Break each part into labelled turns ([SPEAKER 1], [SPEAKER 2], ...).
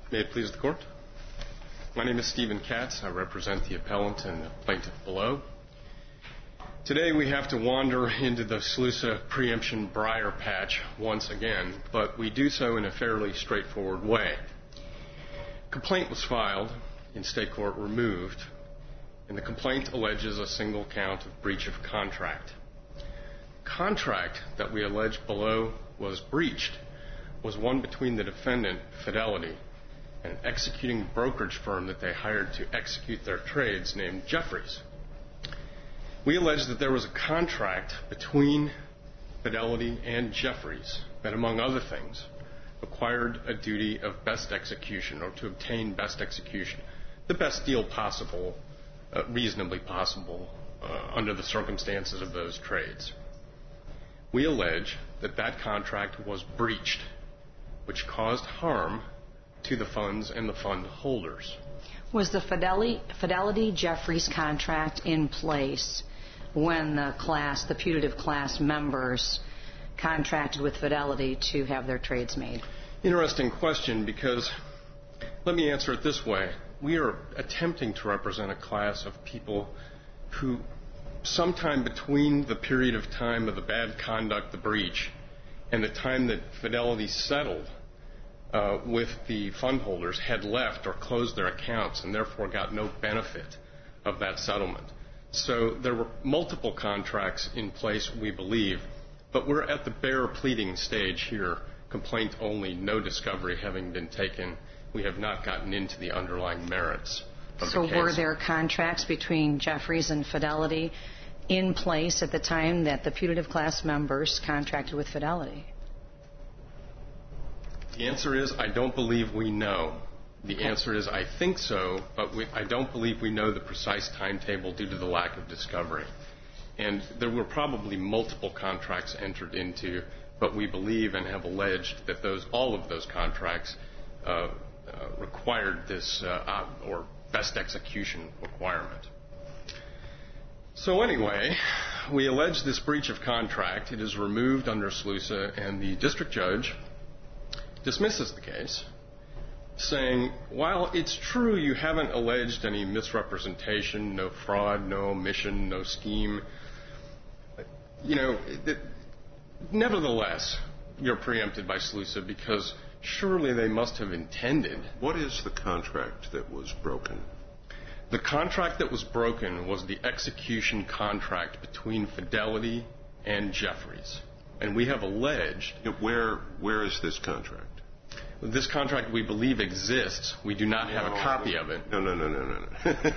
[SPEAKER 1] May it please the Court? My name is Stephen Katz. I represent the appellant and the plaintiff below. Today we have to wander into the SLUSA preemption briar patch once again, but we do so in a fairly straightforward way. Complaint was filed in state court, removed, and the complaint alleges a single count of breach of contract. Contract that we allege below was breached was one between the defendant, Fidelity, and an executing brokerage firm that they hired to execute their trades named Jeffries. We allege that there was a contract between Fidelity and Jeffries that, among other things, required a duty of best execution, or to obtain best execution, the best deal possible, reasonably possible, under the circumstances of those trades. We allege that that contract was breached, which caused harm to the funds and the fund holders.
[SPEAKER 2] Was the Fidelity Jeffries contract in place when the putative class members contracted with Fidelity to have their trades made?
[SPEAKER 1] Interesting question, because let me answer it this way. We are attempting to represent a class of people who, sometime between the period of time of the bad conduct, the breach, and the time that Fidelity settled with the fund holders, had left or closed their accounts and therefore got no benefit of that settlement. So there were multiple contracts in place, we believe, but we're at the bare pleading stage here, complaint only, no discovery having been taken. We have not gotten into the underlying merits of the case.
[SPEAKER 2] So were there contracts between Jeffries and Fidelity in place at the time that the putative class members contracted with Fidelity?
[SPEAKER 1] The answer is, I don't believe we know. The answer is, I think so, but I don't believe we know the precise timetable due to the lack of discovery. And there were probably multiple contracts entered into, but we believe and have alleged that all of those contracts required this or best execution requirement. So anyway, we allege this breach of contract. It is removed under SLUSA, and the district judge dismisses the case, saying, while it's true you haven't alleged any misrepresentation, no fraud, no omission, no scheme, nevertheless, you're preempted by SLUSA because surely they must have intended.
[SPEAKER 3] What is the contract that was broken?
[SPEAKER 1] The contract that was broken was the execution contract between Fidelity and Jeffries. And we have alleged...
[SPEAKER 3] Where is this contract?
[SPEAKER 1] This contract, we believe, exists. We do not have a copy of it.
[SPEAKER 3] No.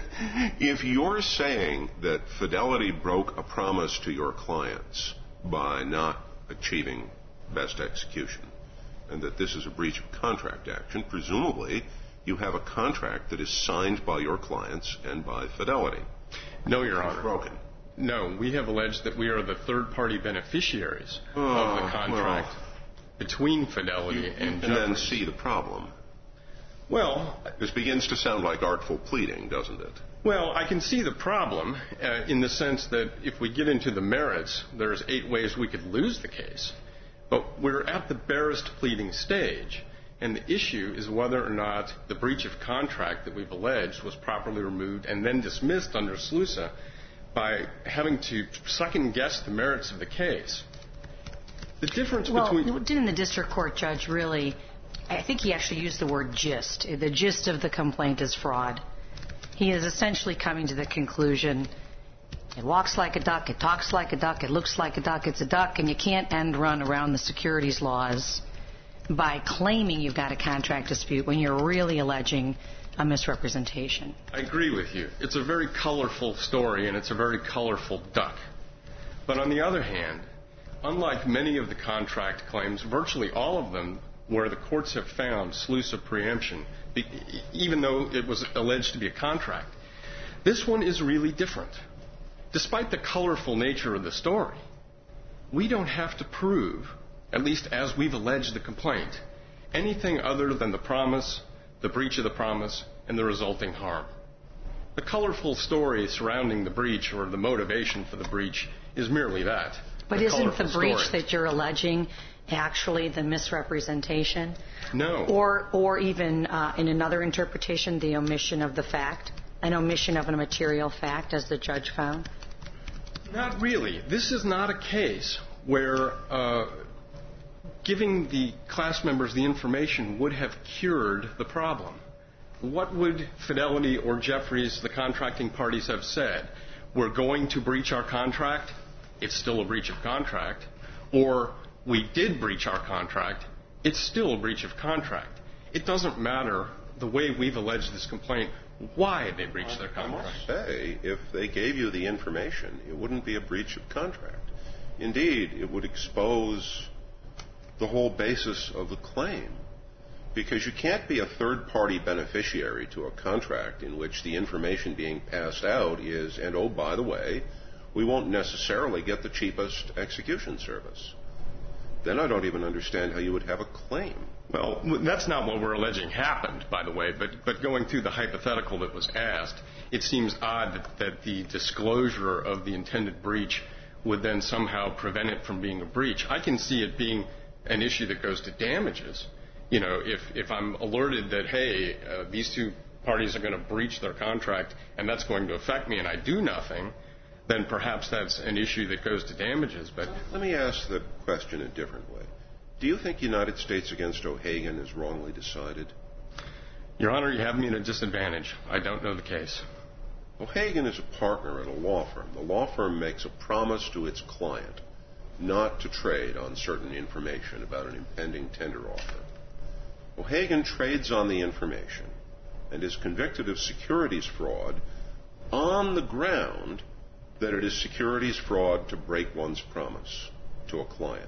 [SPEAKER 3] If you're saying that Fidelity broke a promise to your clients by not achieving best execution, and that this is a breach of contract action, presumably you have a contract that is signed by your clients and by Fidelity.
[SPEAKER 1] No, Your Honor.
[SPEAKER 3] Broken.
[SPEAKER 1] No, we have alleged that we are the third-party beneficiaries of the contract between Fidelity and Jeffries.
[SPEAKER 3] And then see the problem.
[SPEAKER 1] Well,
[SPEAKER 3] this begins to sound like artful pleading, doesn't it?
[SPEAKER 1] Well, I can see the problem in the sense that if we get into the merits, there's 8 ways we could lose the case. But we're at the barest pleading stage, and the issue is whether or not the breach of contract that we've alleged was properly removed and then dismissed under SLUSA by having to second-guess the merits of the case. The difference between...
[SPEAKER 2] Well, didn't the district court judge really... I think he actually used the word gist. The gist of the complaint is fraud. He is essentially coming to the conclusion, it walks like a duck, it talks like a duck, it looks like a duck, it's a duck, and you can't end run around the securities laws by claiming you've got a contract dispute when you're really alleging a misrepresentation.
[SPEAKER 1] I agree with you. It's a very colorful story, and it's a very colorful duck. But on the other hand, unlike many of the contract claims, virtually all of them where the courts have found SLUSA preemption, even though it was alleged to be a contract, this one is really different. Despite the colorful nature of the story, we don't have to prove, at least as we've alleged the complaint, anything other than the promise, the breach of the promise, and the resulting harm. The colorful story surrounding the breach or the motivation for the breach is merely that.
[SPEAKER 2] But isn't the breach that you're alleging actually the misrepresentation?
[SPEAKER 1] No.
[SPEAKER 2] Or even in another interpretation, the omission of the fact, an omission of a material fact, as the judge found?
[SPEAKER 1] Not really. This is not a case where giving the class members the information would have cured the problem. What would Fidelity or Jeffries, the contracting parties, have said? We're going to breach our contract. It's still a breach of contract. Or we did breach our contract. It's still a breach of contract. It doesn't matter the way we've alleged this complaint why they breached their contract.
[SPEAKER 3] I must say, if they gave you the information, it wouldn't be a breach of contract. Indeed, it would expose the whole basis of the claim, because you can't be a third-party beneficiary to a contract in which the information being passed out is, and oh, by the way, we won't necessarily get the cheapest execution service. Then I don't even understand how you would have a claim.
[SPEAKER 1] Well, that's not what we're alleging happened, by the way, but going through the hypothetical that was asked, it seems odd that the disclosure of the intended breach would then somehow prevent it from being a breach. I can see it being an issue that goes to damages. You know, if I'm alerted that, hey, these two parties are going to breach their contract and that's going to affect me and I do nothing, then perhaps that's an issue that goes to damages. But
[SPEAKER 3] let me ask the question a different way. Do you think United States against O'Hagan is wrongly decided?
[SPEAKER 1] Your Honor, you have me at a disadvantage. I don't know the case.
[SPEAKER 3] O'Hagan is a partner at a law firm. The law firm makes a promise to its client not to trade on certain information about an impending tender offer. O'Hagan trades on the information and is convicted of securities fraud on the ground that it is securities fraud to break one's promise to a client.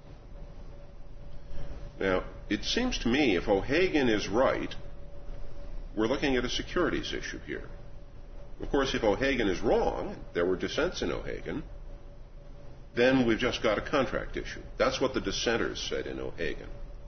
[SPEAKER 3] Now, it seems to me if O'Hagan is right, we're looking at a securities issue here. Of course, if O'Hagan is wrong, there were dissents in O'Hagan, then we've just got a contract issue. That's what the dissenters said in O'Hagan.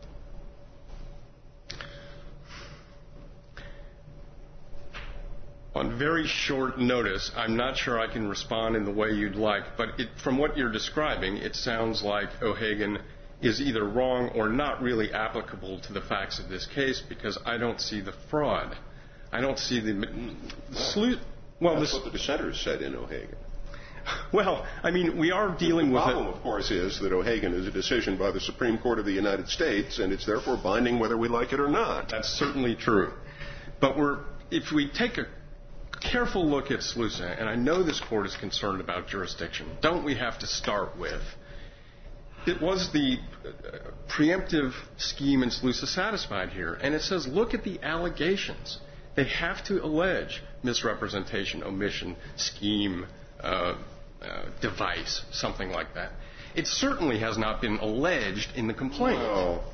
[SPEAKER 1] On very short notice, I'm not sure I can respond in the way you'd like, but from what you're describing, it sounds like O'Hagan is either wrong or not really applicable to the facts of this case, because I don't see the fraud. I don't see the...
[SPEAKER 3] That's what the dissenters said in O'Hagan.
[SPEAKER 1] Well, I mean, we are dealing with...
[SPEAKER 3] The problem, of course, is that O'Hagan is a decision by the Supreme Court of the United States, and it's therefore binding whether we like it or not.
[SPEAKER 1] That's certainly true. But if we take a careful look at SLUSA, and I know this Court is concerned about jurisdiction, don't we have to start with, it was the preemptive scheme in SLUSA satisfied here, and it says, look at the allegations. They have to allege misrepresentation, omission, scheme, device, something like that. It certainly has not been alleged in the complaint.
[SPEAKER 3] Well,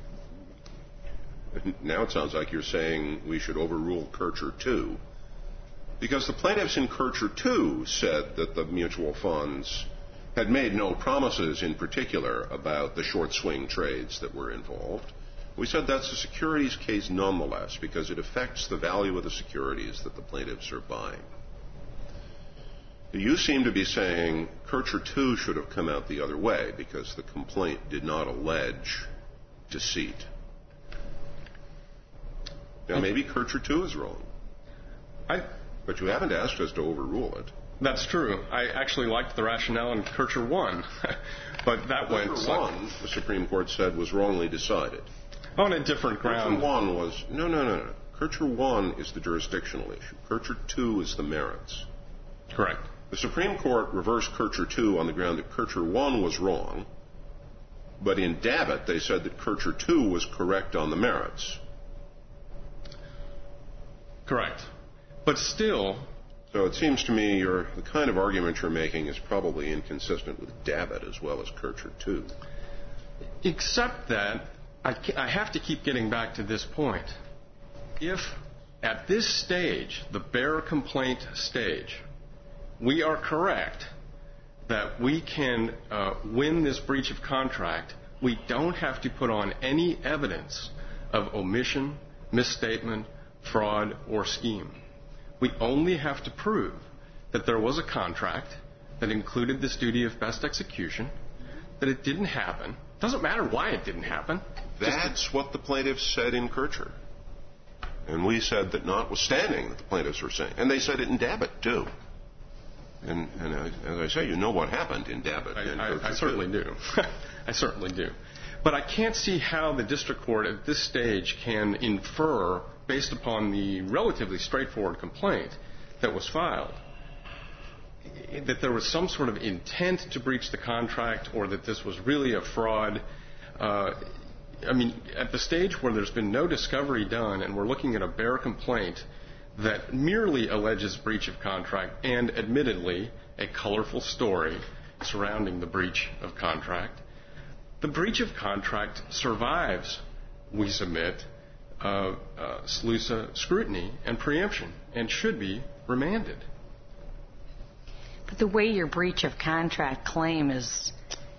[SPEAKER 3] now it sounds like you're saying we should overrule Kircher 2, because the plaintiffs in Kircher 2 said that the mutual funds had made no promises in particular about the short swing trades that were involved. We said that's a securities case nonetheless, because it affects the value of the securities that the plaintiffs are buying. You seem to be saying Kircher 2 should have come out the other way because the complaint did not allege deceit. Now, maybe Kircher 2 is wrong. But you haven't asked us to overrule it.
[SPEAKER 1] That's true. I actually liked the rationale in Kircher 1, but that went...
[SPEAKER 3] Kircher 1, the Supreme Court said, was wrongly decided.
[SPEAKER 1] On a different ground.
[SPEAKER 3] Kircher 1 was... No. Kircher 1 is the jurisdictional issue. Kircher 2 is the merits.
[SPEAKER 1] Correct.
[SPEAKER 3] The Supreme Court reversed Kircher 2 on the ground that Kircher 1 was wrong, but in Dabbitt they said that Kircher 2 was correct on the merits.
[SPEAKER 1] Correct. But still...
[SPEAKER 3] So it seems to me the kind of argument you're making is probably inconsistent with Dabbitt as well as Kircher 2.
[SPEAKER 1] Except that I have to keep getting back to this point. If at this stage, the bare complaint stage, we are correct that we can win this breach of contract, we don't have to put on any evidence of omission, misstatement, fraud, or scheme. We only have to prove that there was a contract that included this duty of best execution, that it didn't happen, Doesn't matter why it didn't happen.
[SPEAKER 3] That's what the plaintiffs said in Kircher. And we said that notwithstanding that the plaintiffs were saying, and they said it in Dabbitt, too. And as I say, you know what happened in Dabbitt.
[SPEAKER 1] I certainly do. I certainly do. But I can't see how the district court at this stage can infer, based upon the relatively straightforward complaint that was filed, that there was some sort of intent to breach the contract or that this was really a fraud. I mean, at the stage where there's been no discovery done and we're looking at a bare complaint that merely alleges breach of contract and, admittedly, a colorful story surrounding the breach of contract, the breach of contract survives, we submit, SLUSA scrutiny and preemption and should be remanded.
[SPEAKER 2] But the way your breach of contract claim is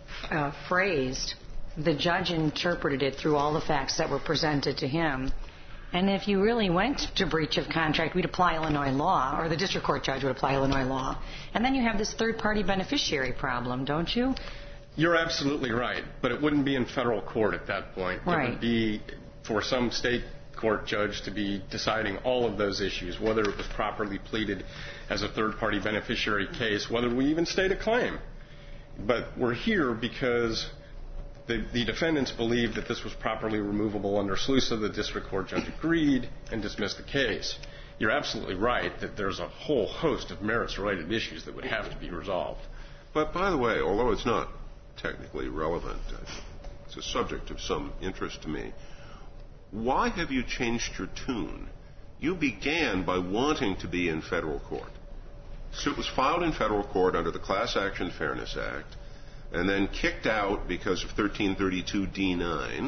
[SPEAKER 2] phrased, the judge interpreted it through all the facts that were presented to him. And if you really went to breach of contract, we'd apply Illinois law, or the district court judge would apply Illinois law. And then you have this third-party beneficiary problem, don't you?
[SPEAKER 1] You're absolutely right, but it wouldn't be in federal court at that point.
[SPEAKER 2] Right.
[SPEAKER 1] It would be for some state court judge to be deciding all of those issues, whether it was properly pleaded as a third-party beneficiary case, whether we even state a claim. But we're here because the defendants believed that this was properly removable under SLUSA. The district court judge agreed and dismissed the case. You're absolutely right that there's a whole host of merits-related issues that would have to be resolved.
[SPEAKER 3] But, by the way, although it's not technically relevant, it's a subject of some interest to me, why have you changed your tune? You began by wanting to be in federal court. Suit was filed in federal court under the Class Action Fairness Act and then kicked out because of 1332 D9,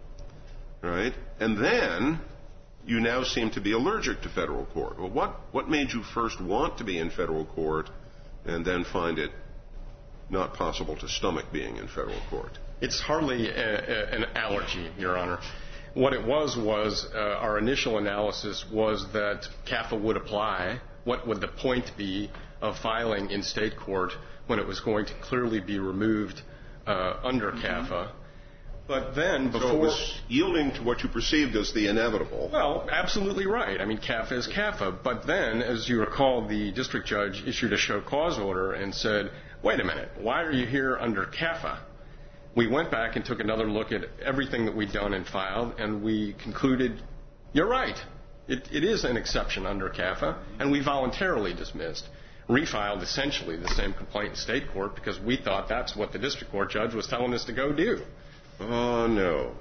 [SPEAKER 3] right? And then you now seem to be allergic to federal court. Well, what made you first want to be in federal court and then find it not possible to stomach being in federal court?
[SPEAKER 1] It's hardly an allergy, Your Honor. What it was our initial analysis was that CAFA would apply. What would the point be of filing in state court when it was going to clearly be removed under CAFA? But then before...
[SPEAKER 3] So it was yielding to what you perceived as the inevitable.
[SPEAKER 1] Well, absolutely right. I mean, CAFA is CAFA. But then, as you recall, the district judge issued a show cause order and said, wait a minute, why are you here under CAFA? We went back and took another look at everything that we'd done and filed, and we concluded, you're right. It is an exception under CAFA, and we voluntarily dismissed. Refiled essentially the same complaint in state court because we thought that's what the district court judge was telling us to go do.
[SPEAKER 3] Oh, no.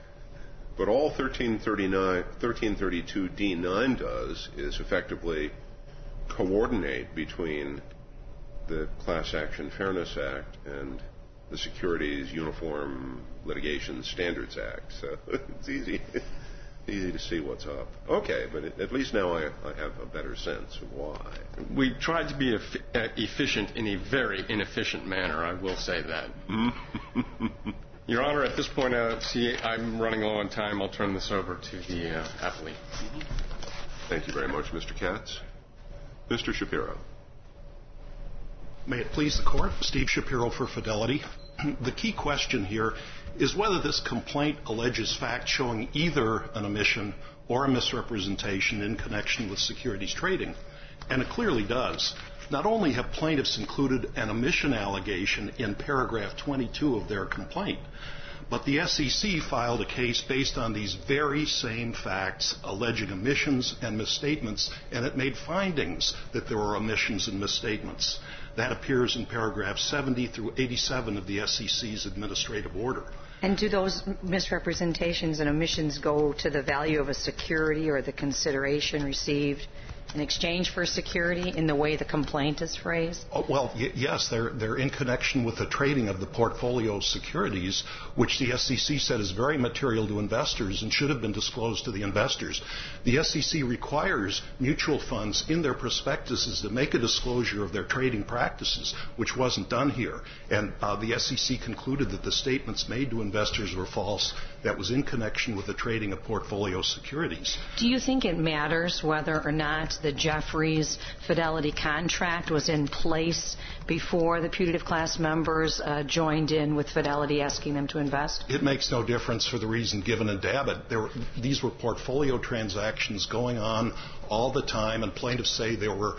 [SPEAKER 3] But all 1332 D9 does is effectively coordinate between the Class Action Fairness Act and the Securities Uniform Litigation Standards Act. So it's easy to see what's up. Okay, but at least now I have a better sense of why.
[SPEAKER 1] We tried to be efficient in a very inefficient manner, I will say that. Your Honor, at this point, I'm running low on time. I'll turn this over to the appellee.
[SPEAKER 3] Thank you very much, Mr. Katz. Mr. Shapiro.
[SPEAKER 4] May it please the Court, Steve Shapiro for Fidelity. The key question here is whether this complaint alleges facts showing either an omission or a misrepresentation in connection with securities trading, and it clearly does. Not only have plaintiffs included an omission allegation in paragraph 22 of their complaint, but the SEC filed a case based on these very same facts alleging omissions and misstatements, and it made findings that there were omissions and misstatements. That appears in paragraphs 70 through 87 of the SEC's administrative order.
[SPEAKER 2] And do those misrepresentations and omissions go to the value of a security or the consideration received in exchange for security in the way the complaint is phrased?
[SPEAKER 4] Well, yes, they're in connection with the trading of the portfolio securities, which the SEC said is very material to investors and should have been disclosed to the investors. The SEC requires mutual funds in their prospectuses to make a disclosure of their trading practices, which wasn't done here. And the SEC concluded that the statements made to investors were false. That was in connection with the trading of portfolio securities.
[SPEAKER 2] Do you think it matters whether or not the Jeffries Fidelity contract was in place before the putative class members joined in with Fidelity asking them to invest?
[SPEAKER 4] It makes no difference for the reason given in Dabbitt. These were portfolio transactions going on all the time, and plaintiffs say there were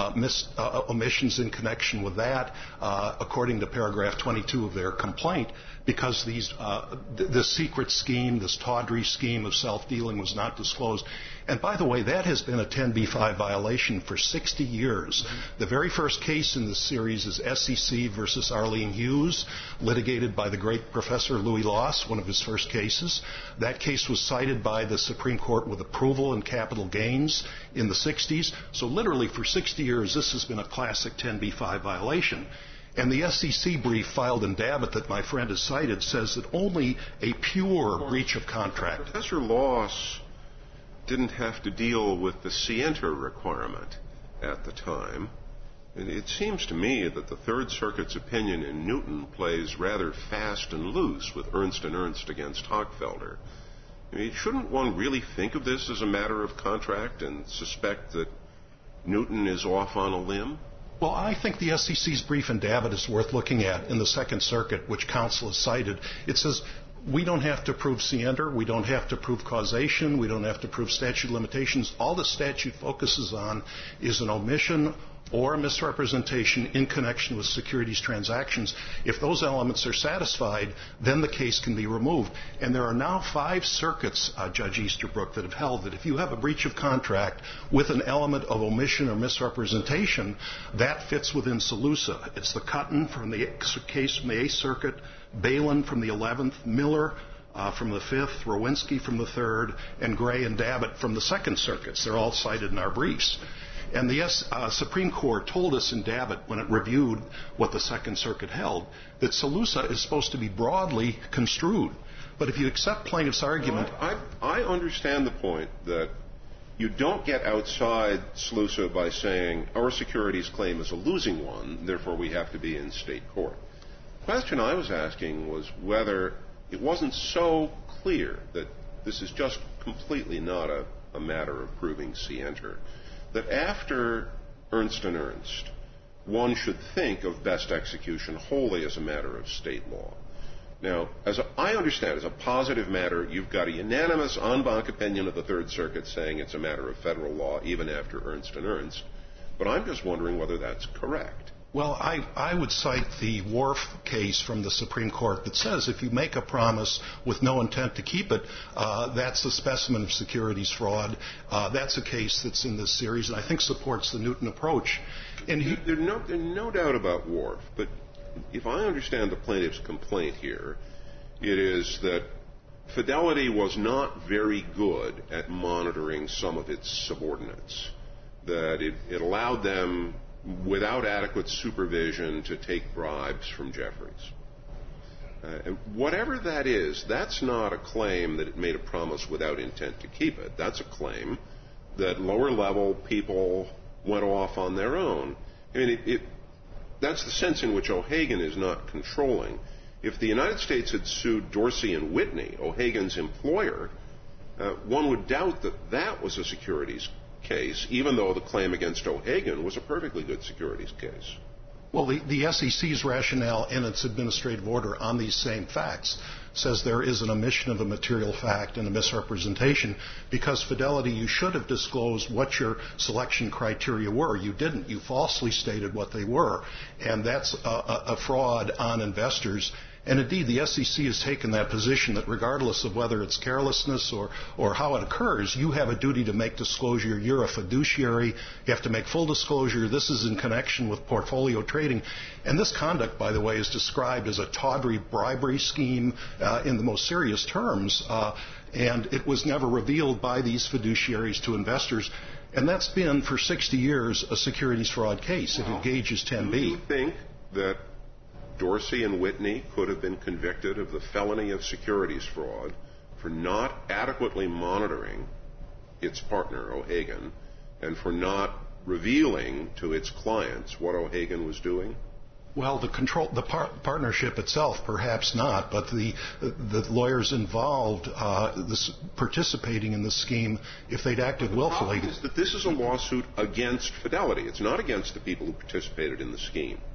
[SPEAKER 4] omissions in connection with that, according to paragraph 22 of their complaint, because this secret scheme, this tawdry scheme of self-dealing was not disclosed. And by the way, that has been a 10b-5 violation for 60 years. The very first case in this series is SEC versus Arlene Hughes, litigated by the great Professor Louis Loss, one of his first cases. That case was cited by the Supreme Court with approval in capital gains in the 60s. So literally for 60 years, this has been a classic 10b-5 violation. And the SEC brief filed in Dabbitt that my friend has cited says that only a pure breach of contract.
[SPEAKER 3] Professor Loss didn't have to deal with the scienter requirement at the time. And it seems to me that the Third Circuit's opinion in Newton plays rather fast and loose with Ernst & Ernst against Hochfelder. I mean, shouldn't one really think of this as a matter of contract and suspect that Newton is off on a limb?
[SPEAKER 4] Well, I think the SEC's brief in Dabbitt is worth looking at in the Second Circuit, which counsel has cited. It says we don't have to prove scienter, we don't have to prove causation, we don't have to prove statute of limitations. All the statute focuses on is an omission or a misrepresentation in connection with securities transactions. If those elements are satisfied, then the case can be removed. And there are now 5 circuits, Judge Easterbrook, that have held that if you have a breach of contract with an element of omission or misrepresentation, that fits within SALUSA. It's the Cutton from the case from the 8th Circuit, Balin from the 11th, Miller from the 5th, Rowinski from the 3rd, and Gray and Dabbitt from the 2nd Circuits. They're all cited in our briefs. And the Supreme Court told us in Dabbitt, when it reviewed what the Second Circuit held, that SALUSA is supposed to be broadly construed. But if you accept plaintiff's argument...
[SPEAKER 3] I understand the point that you don't get outside SALUSA by saying our securities claim is a losing one, therefore we have to be in state court. The question I was asking was whether it wasn't so clear that this is just completely not a matter of proving scienter, that after Ernst & Ernst, one should think of best execution wholly as a matter of state law. Now, as I understand, as a positive matter, you've got a unanimous en banc opinion of the Third Circuit saying it's a matter of federal law even after Ernst & Ernst, but I'm just wondering whether that's correct.
[SPEAKER 4] Well, I would cite the Worf case from the Supreme Court that says if you make a promise with no intent to keep it, that's a specimen of securities fraud. That's a case that's in this series, and I think supports the Newton approach. And
[SPEAKER 3] There's no doubt about Worf, but if I understand the plaintiff's complaint here, it is that Fidelity was not very good at monitoring some of its subordinates, that it allowed them without adequate supervision to take bribes from Jeffries. And whatever that is, that's not a claim that it made a promise without intent to keep it. That's a claim that lower-level people went off on their own. I mean, that's the sense in which O'Hagan is not controlling. If the United States had sued Dorsey and Whitney, O'Hagan's employer, one would doubt that that was a securities case, even though the claim against O'Hagan was a perfectly good securities case.
[SPEAKER 4] Well, the SEC's rationale in its administrative order on these same facts says there is an omission of a material fact and a misrepresentation because Fidelity, you should have disclosed what your selection criteria were. You didn't. You falsely stated what they were, and that's a fraud on investors. And indeed, the SEC has taken that position that regardless of whether it's carelessness or how it occurs, you have a duty to make disclosure. You're a fiduciary. You have to make full disclosure. This is in connection with portfolio trading. And this conduct, by the way, is described as a tawdry bribery scheme in the most serious terms. And it was never revealed by these fiduciaries to investors. And that's been, for 60 years, a securities fraud case. It engages 10B.
[SPEAKER 3] Do you think that Dorsey and Whitney could have been convicted of the felony of securities fraud for not adequately monitoring its partner, O'Hagan, and for not revealing to its clients what O'Hagan was doing?
[SPEAKER 4] Well, the partnership itself, perhaps not, but the lawyers involved participating in the scheme, if they'd acted willfully.
[SPEAKER 3] The problem is that this is a lawsuit against Fidelity. It's not against the people who participated in the scheme.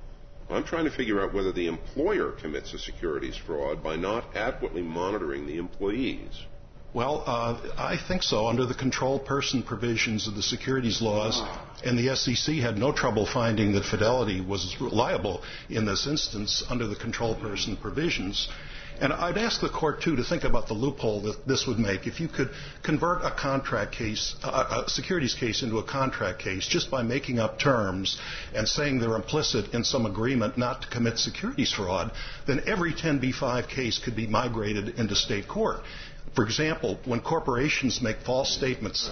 [SPEAKER 3] I'm trying to figure out whether the employer commits a securities fraud by not adequately monitoring the employees.
[SPEAKER 4] Well, I think so, under the control person provisions of the securities laws, and the SEC had no trouble finding that Fidelity was liable in this instance under the control person provisions. And I'd ask the court, too, to think about the loophole that this would make. If you could convert a contract case, a securities case into a contract case just by making up terms and saying they're implicit in some agreement not to commit securities fraud, then every 10b-5 case could be migrated into state court. For example, when corporations make false statements...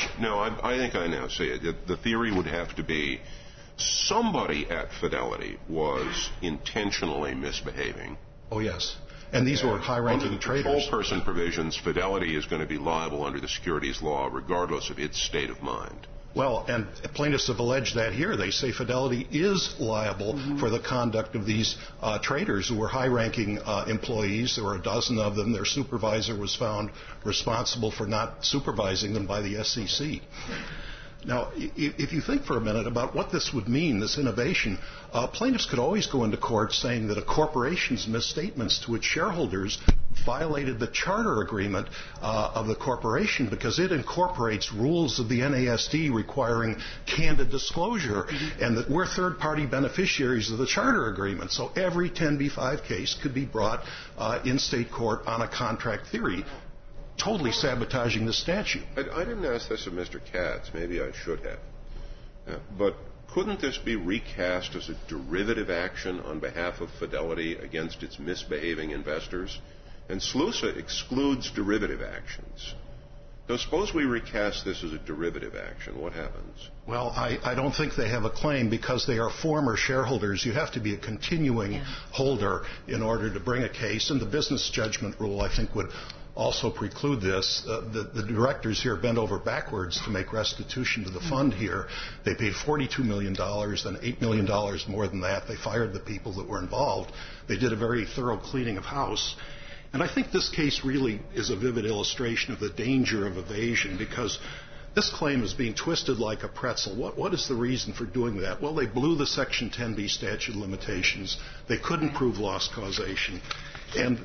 [SPEAKER 3] I think I now see it. The theory would have to be somebody at Fidelity was intentionally misbehaving.
[SPEAKER 4] Oh, yes. And these were high-ranking traders.
[SPEAKER 3] Under the control person provisions, Fidelity is going to be liable under the securities law regardless of its state of mind.
[SPEAKER 4] Well, and plaintiffs have alleged that here. They say Fidelity is liable for the conduct of these traders who were high-ranking employees. There were a dozen of them. Their supervisor was found responsible for not supervising them by the SEC. Now, if you think for a minute about what this would mean, this innovation, plaintiffs could always go into court saying that a corporation's misstatements to its shareholders violated the charter agreement of the corporation because it incorporates rules of the NASD requiring candid disclosure and that we're third-party beneficiaries of the charter agreement. So every 10b-5 case could be brought in state court on a contract theory, totally sabotaging the statute.
[SPEAKER 3] I didn't ask this of Mr. Katz. Maybe I should have. But couldn't this be recast as a derivative action on behalf of Fidelity against its misbehaving investors? And SLUSA excludes derivative actions. Now, suppose we recast this as a derivative action. What happens?
[SPEAKER 4] Well, I don't think they have a claim because they are former shareholders. You have to be a continuing holder in order to bring a case. And the business judgment rule, I think, would also preclude this. The directors here bent over backwards to make restitution to the fund here. They paid $42 million, then $8 million more than that. They fired the people that were involved. They did a very thorough cleaning of house. And I think this case really is a vivid illustration of the danger of evasion because this claim is being twisted like a pretzel. What is the reason for doing that? Well, they blew the Section 10b statute of limitations. They couldn't prove loss causation. And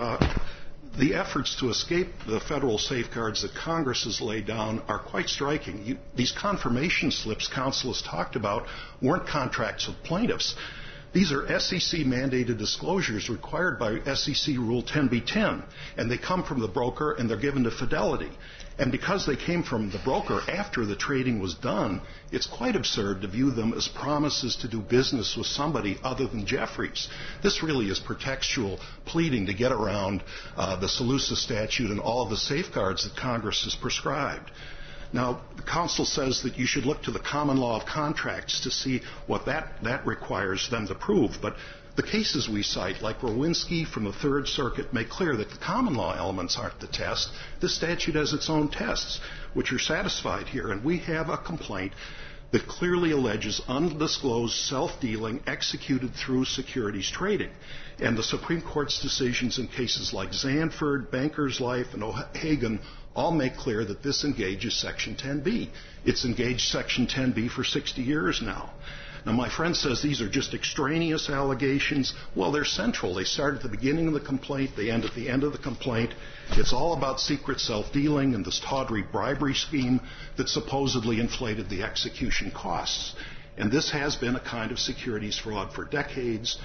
[SPEAKER 4] the efforts to escape the federal safeguards that Congress has laid down are quite striking. These confirmation slips counsel has talked about weren't contracts with plaintiffs. These are SEC-mandated disclosures required by SEC Rule 10b-10, and they come from the broker and they're given to Fidelity. And because they came from the broker after the trading was done, it's quite absurd to view them as promises to do business with somebody other than Jeffries. This really is pretextual pleading to get around the SLUSA statute and all of the safeguards that Congress has prescribed. Now, the counsel says that you should look to the common law of contracts to see what that requires them to prove. But the cases we cite, like Rowinski from the Third Circuit, make clear that the common law elements aren't the test. This statute has its own tests, which are satisfied here. And we have a complaint that clearly alleges undisclosed self-dealing executed through securities trading. And the Supreme Court's decisions in cases like Zanford, Banker's Life, and O'Hagan all make clear that this engages Section 10b. It's engaged Section 10b for 60 years now. Now, my friend says these are just extraneous allegations. Well, they're central. They start at the beginning of the complaint. They end at the end of the complaint. It's all about secret self-dealing and this tawdry bribery scheme that supposedly inflated the execution costs. And this has been a kind of securities fraud for decades.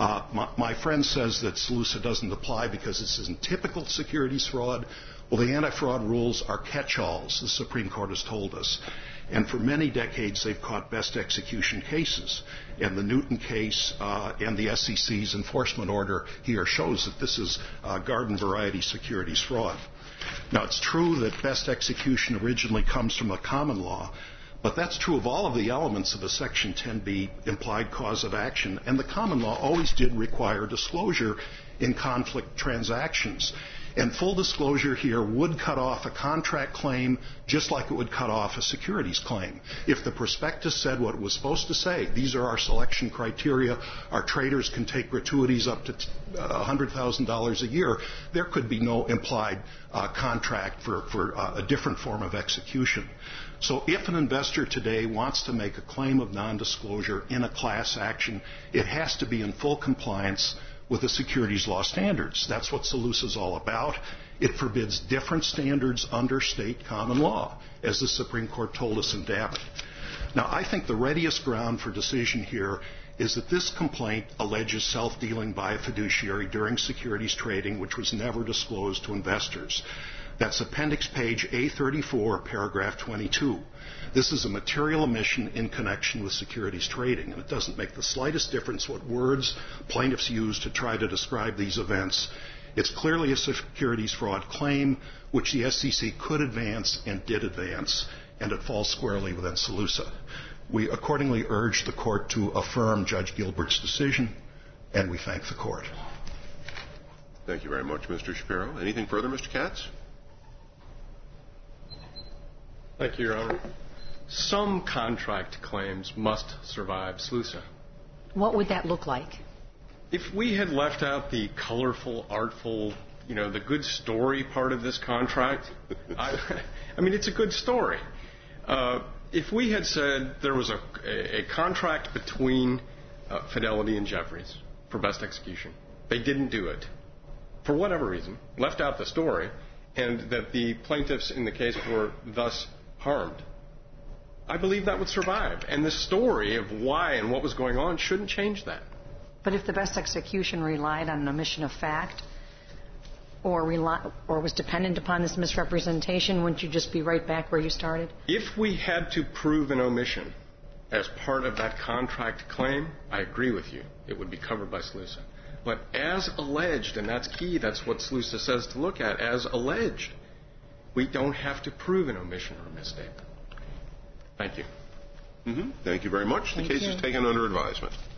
[SPEAKER 4] My friend says that SLUSA doesn't apply because this isn't typical securities fraud. Well, the anti-fraud rules are catch-alls, the Supreme Court has told us. And for many decades, they've caught best execution cases. And the Newton case and the SEC's enforcement order here shows that this is garden variety securities fraud. Now, it's true that best execution originally comes from the common law, but that's true of all of the elements of a Section 10b implied cause of action. And the common law always did require disclosure in conflict transactions. And full disclosure here would cut off a contract claim just like it would cut off a securities claim. If the prospectus said what it was supposed to say, these are our selection criteria, our traders can take gratuities up to $100,000 a year, there could be no implied contract for a different form of execution. So if an investor today wants to make a claim of nondisclosure in a class action, it has to be in full compliance with the securities law standards. That's what SELUSA is all about. It forbids different standards under state common law, as the Supreme Court told us in Dabbitt. Now, I think the readiest ground for decision here is that this complaint alleges self-dealing by a fiduciary during securities trading, which was never disclosed to investors. That's appendix page A34, paragraph 22. This is a material omission in connection with securities trading, and it doesn't make the slightest difference what words plaintiffs use to try to describe these events. It's clearly a securities fraud claim, which the SEC could advance and did advance, and it falls squarely within SELUSA. We accordingly urge the court to affirm Judge Gilbert's decision, and we thank the court.
[SPEAKER 3] Thank you very much, Mr. Shapiro. Anything further, Mr. Katz?
[SPEAKER 1] Thank you, Your Honor. Some contract claims must survive SELUSA.
[SPEAKER 2] What would that look like?
[SPEAKER 1] If we had left out the colorful, artful, the good story part of this contract, I mean, it's a good story. If we had said there was a contract between Fidelity and Jefferies for best execution, they didn't do it, for whatever reason, left out the story, and that the plaintiffs in the case were thus harmed, I believe that would survive. And the story of why and what was going on shouldn't change that.
[SPEAKER 2] But if the best execution relied on an omission of fact or was dependent upon this misrepresentation, wouldn't you just be right back where you started? If
[SPEAKER 1] we had to prove an omission as part of that contract claim, I agree with you. It would be covered by SELUSA. But as alleged, and that's key, that's what SELUSA says to look at, as alleged, we don't have to prove an omission or a misstatement. Thank you.
[SPEAKER 3] Thank you very much. The case is taken under advisement.